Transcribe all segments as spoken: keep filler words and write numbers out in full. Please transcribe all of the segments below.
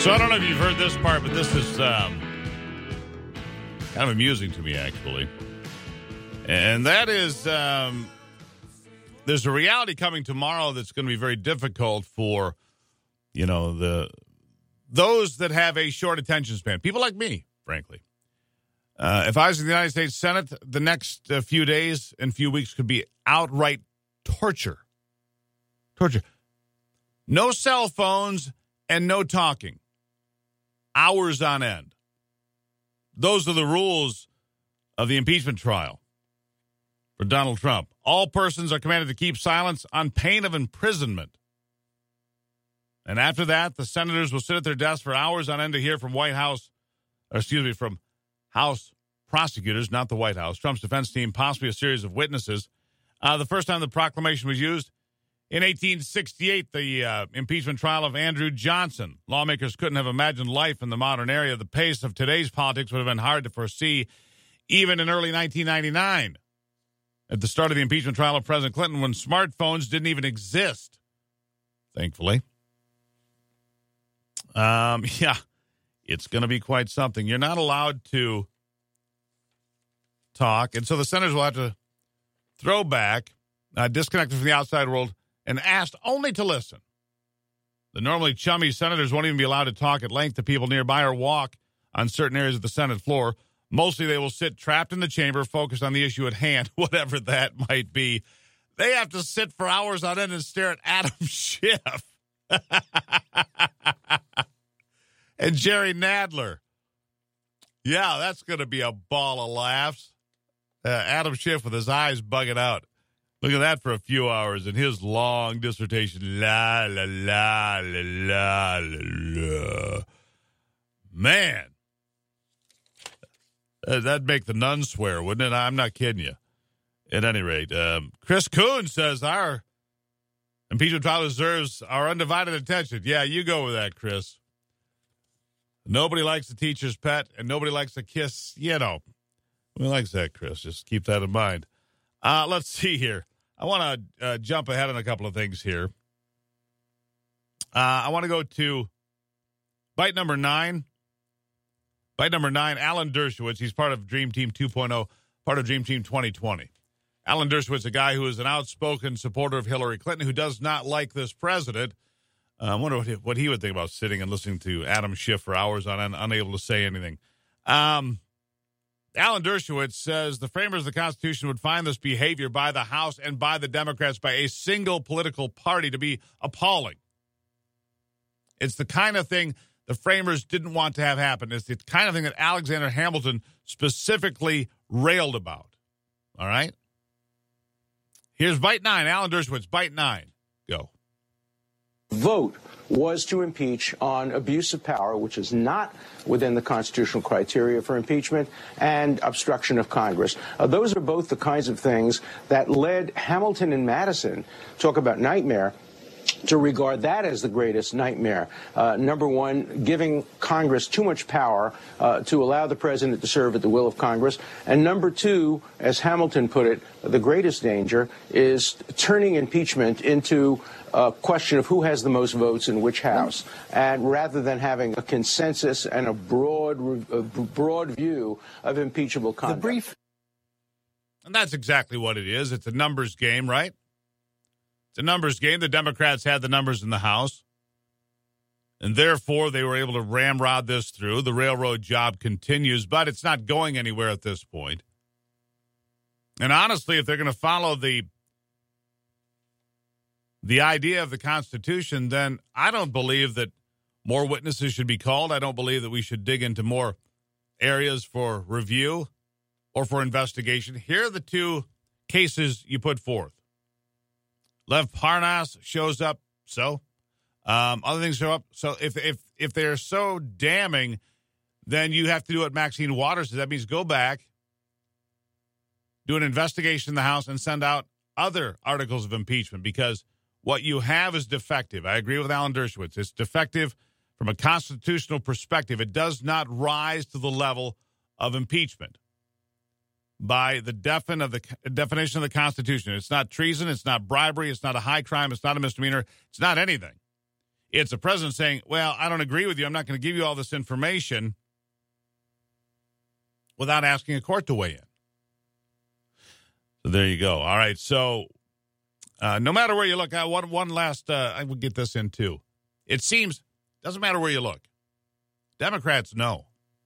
So I don't know if you've heard this part, but this is um, kind of amusing to me, actually. And that is, um, there's a reality coming tomorrow that's going to be very difficult for, you know, the those that have a short attention span. People like me, frankly. Uh, if I was in the United States Senate, the next uh, few days and few weeks could be outright torture. Torture. No cell phones and no talking. Hours on end. Those are the rules of the impeachment trial for Donald Trump. All persons are commanded to keep silence on pain of imprisonment. And after that, the senators will sit at their desks for hours on end to hear from White House, or excuse me, from House prosecutors, not the White House, Trump's defense team, possibly a series of witnesses. Uh, the first time the proclamation was used, in eighteen sixty-eight, the uh, impeachment trial of Andrew Johnson. Lawmakers couldn't have imagined life in the modern era. The pace of today's politics would have been hard to foresee, even in early nineteen ninety-nine. At the start of the impeachment trial of President Clinton, when smartphones didn't even exist, thankfully. Um, yeah, it's going to be quite something. You're not allowed to talk, and so the senators will have to throw back, uh, disconnected from the outside world, and asked only to listen. The normally chummy senators won't even be allowed to talk at length to people nearby or walk on certain areas of the Senate floor. Mostly they will sit trapped in the chamber, focused on the issue at hand, whatever that might be. They have to sit for hours on end and stare at Adam Schiff and Jerry Nadler. Yeah, that's going to be a ball of laughs. Uh, Adam Schiff with his eyes bugging out. Look at that for a few hours in his long dissertation. La, la, la, la, la, la, la. Man. Uh, that'd make the nuns swear, wouldn't it? I'm not kidding you. At any rate, um, Chris Coons says our impeachment trial deserves our undivided attention. Yeah, you go with that, Chris. Nobody likes the teacher's pet, and nobody likes to kiss, you know. Who likes that, Chris? Just keep that in mind. Uh, let's see here. I want to uh, jump ahead on a couple of things here. Uh, I want to go to bite number nine. Bite number nine, Alan Dershowitz. He's part of Dream Team two point oh, part of Dream Team twenty twenty. Alan Dershowitz, a guy who is an outspoken supporter of Hillary Clinton, who does not like this president. Uh, I wonder what he, what he would think about sitting and listening to Adam Schiff for hours on end, unable to say anything. Um... Alan Dershowitz says the framers of the Constitution would find this behavior by the House and by the Democrats, by a single political party, to be appalling. It's the kind of thing the framers didn't want to have happen. It's the kind of thing that Alexander Hamilton specifically railed about. All right? Here's bite nine. Alan Dershowitz, bite nine. Go. Vote was to impeach on abuse of power, which is not within the constitutional criteria for impeachment, and obstruction of Congress. Uh, those are both the kinds of things that led Hamilton and Madison, talk about nightmare, to regard that as the greatest nightmare. Uh, number one, giving Congress too much power uh, to allow the president to serve at the will of Congress. And number two, as Hamilton put it, the greatest danger is turning impeachment into a question of who has the most votes in which house. And rather than having a consensus and a broad, a broad view of impeachable conduct. The brief. And that's exactly what it is. It's a numbers game, right? It's a numbers game. The Democrats had the numbers in the House, and therefore they were able to ramrod this through. The railroad job continues, but it's not going anywhere at this point. And honestly, if they're going to follow the the idea of the Constitution, then I don't believe that more witnesses should be called. I don't believe that we should dig into more areas for review or for investigation. Here are the two cases you put forth. Lev Parnas shows up, so um, other things show up. So if if if they're so damning, then you have to do what Maxine Waters does. That means go back, do an investigation in the House, and send out other articles of impeachment, because what you have is defective. I agree with Alan Dershowitz. It's defective from a constitutional perspective. It does not rise to the level of impeachment by the defin of the definition of the Constitution. It's not treason. It's not bribery. It's not a high crime. It's not a misdemeanor. It's not anything. It's a president saying, well, I don't agree with you. I'm not going to give you all this information without asking a court to weigh in. So there you go. All right. So uh, no matter where you look, I, one, one last, uh, I will get this in too. It seems, doesn't matter where you look. Democrats know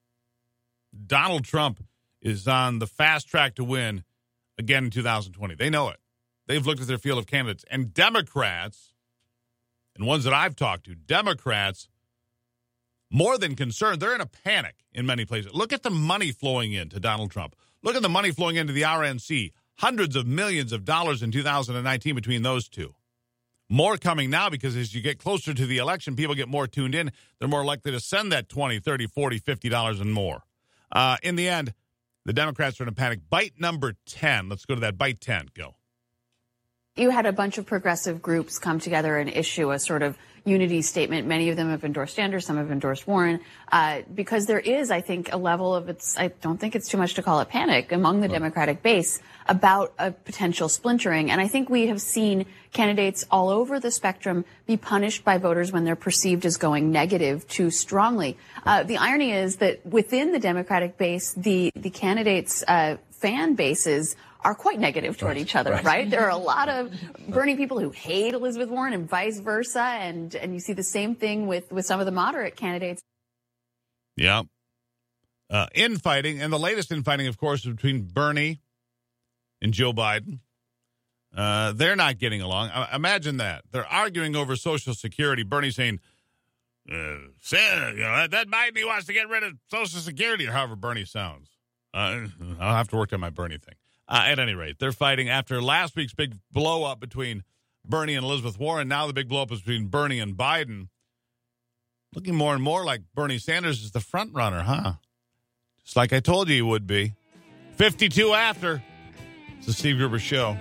Donald Trump is on the fast track to win again in two thousand twenty. They know it. They've looked at their field of candidates. And Democrats, and ones that I've talked to, Democrats, more than concerned, they're in a panic in many places. Look at the money flowing into Donald Trump. Look at the money flowing into the R N C. Hundreds of millions of dollars in two thousand nineteen between those two. More coming now because as you get closer to the election, people get more tuned in. They're more likely to send that twenty, thirty, forty, fifty dollars and more. Uh, in the end, the Democrats are in a panic. Bite number ten. Let's go to that. Bite ten. Go. You had a bunch of progressive groups come together and issue a sort of unity statement. Many of them have endorsed Sanders, some have endorsed Warren, uh, because there is, I think, a level of it's, I don't think it's too much to call it panic among the Democratic base about a potential splintering. And I think we have seen candidates all over the spectrum be punished by voters when they're perceived as going negative too strongly. Uh, the irony is that within the Democratic base, the, the candidates' uh, fan bases are quite negative toward right. each other, right. right? There are a lot of Bernie people who hate Elizabeth Warren and vice versa, and and you see the same thing with, with some of the moderate candidates. Yeah. Uh, infighting, and the latest infighting, of course, is between Bernie and Joe Biden. Uh, they're not getting along. Uh, imagine that. They're arguing over Social Security. Bernie saying, uh, you know, that Biden, he wants to get rid of Social Security, or however Bernie sounds. Uh, I'll have to work on my Bernie thing. Uh, at any rate, they're fighting after last week's big blow-up between Bernie and Elizabeth Warren. Now the big blow-up is between Bernie and Biden. Looking more and more like Bernie Sanders is the front runner, huh? Just like I told you he would be. fifty-two after. It's the Steve Gruber Show.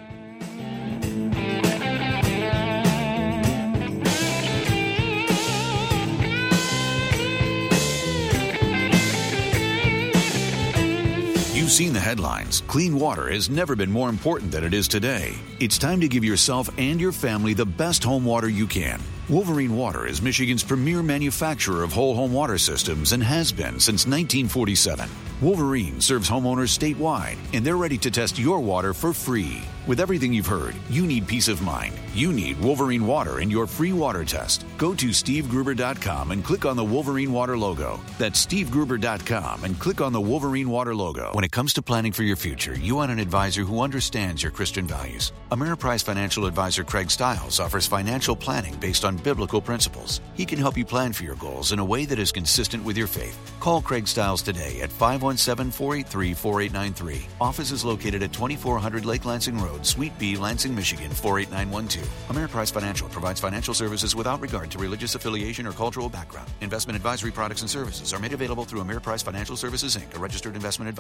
You've seen the headlines. Clean water has never been more important than it is today. It's time to give yourself and your family the best home water you can. Wolverine Water is Michigan's premier manufacturer of whole home water systems and has been since nineteen forty-seven. Wolverine serves homeowners statewide, and they're ready to test your water for free. With everything you've heard, you need peace of mind. You need Wolverine Water in your free water test. Go to steve gruber dot com and click on the Wolverine Water logo. That's steve gruber dot com and click on the Wolverine Water logo. When it comes to planning for your future, you want an advisor who understands your Christian values. Ameriprise financial advisor Craig Stiles offers financial planning based on biblical principles. He can help you plan for your goals in a way that is consistent with your faith. Call Craig Stiles today at five one seven, four eight three, four eight nine three. Office is located at twenty-four hundred Lake Lansing Road, Suite B, Lansing, Michigan, four eight nine one two. Ameriprise Financial provides financial services without regard to religious affiliation or cultural background. Investment advisory products and services are made available through Ameriprise Financial Services, Incorporated, a registered investment advisor.